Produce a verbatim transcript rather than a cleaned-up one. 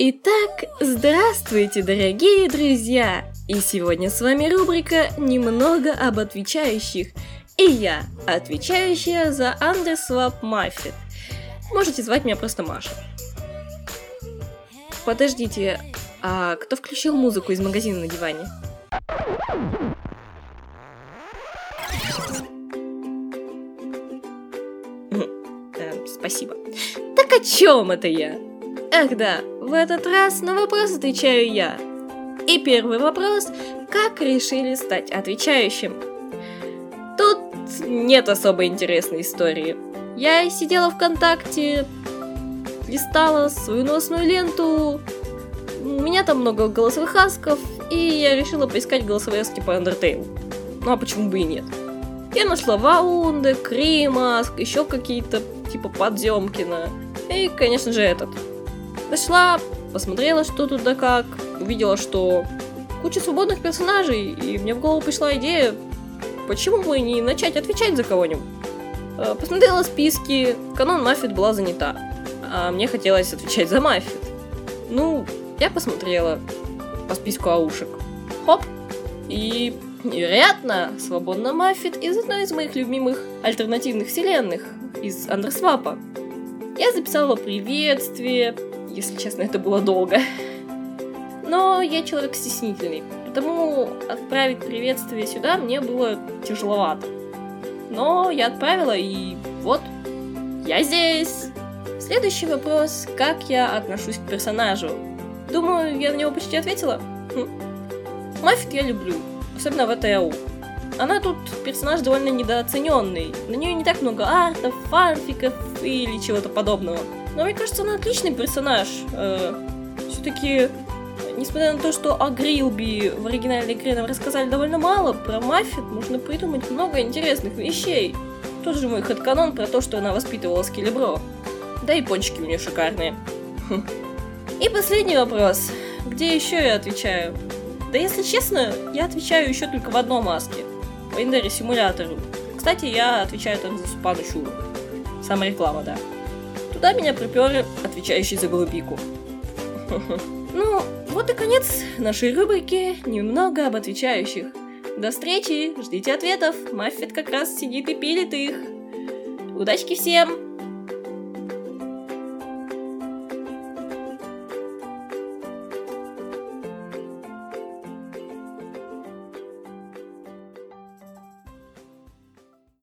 Итак, здравствуйте, дорогие друзья! И сегодня с вами рубрика «Немного об отвечающих». И я, отвечающая за Underswap Muffet. Можете звать меня просто Маша. Подождите, а кто включил музыку из магазина на диване? Э, спасибо. Так о чем это я? Ах да, в этот раз на вопрос отвечаю я. И первый вопрос: как решили стать отвечающим? Тут нет особо интересной истории. Я сидела ВКонтакте, листала свою новостную ленту, у меня там много голосовых асков, и я решила поискать голосовые аски по Undertale. Ну а почему бы и нет? Я нашла Ваунде, Кримаск, еще какие-то типа Подземкина, и, конечно же, этот. Зашла, посмотрела, что тут да как, увидела, что куча свободных персонажей, и мне в голову пришла идея, почему бы не начать отвечать за кого-нибудь. Посмотрела списки, канон Muffet была занята, а мне хотелось отвечать за Muffet. Ну, я посмотрела по списку аушек. Хоп! И, невероятно, свободно Muffet из одной из моих любимых альтернативных вселенных, из Underswap. Я записала приветствие. Если честно, это было долго. Но я человек стеснительный, потому отправить приветствие сюда мне было тяжеловато. Но я отправила, и вот, я здесь. Следующий вопрос: как я отношусь к персонажу? Думаю, я на него почти ответила. Хм. Muffet я люблю, особенно в этой ау. Она тут персонаж довольно недооцененный. На нее не так много артов, фанфиков или чего-то подобного. Но мне кажется, она отличный персонаж. Э, все-таки, несмотря на то, что о Грилби в оригинальной игре нам рассказали довольно мало, про Muffet можно придумать много интересных вещей. Тот же мой хэдканон про то, что она воспитывала Скелебро. Да и пончики у нее шикарные. И последний вопрос. Где еще я отвечаю? Да если честно, я отвечаю еще только в одном аске. В Ендере симулятору. Кстати, я отвечаю там за Супану Чуру. Сама реклама, да. Туда меня приперли отвечающий за голубику. Ну, вот и конец нашей рубрики «Немного об отвечающих». До встречи, ждите ответов, Muffet как раз сидит и пилит их. Удачки всем!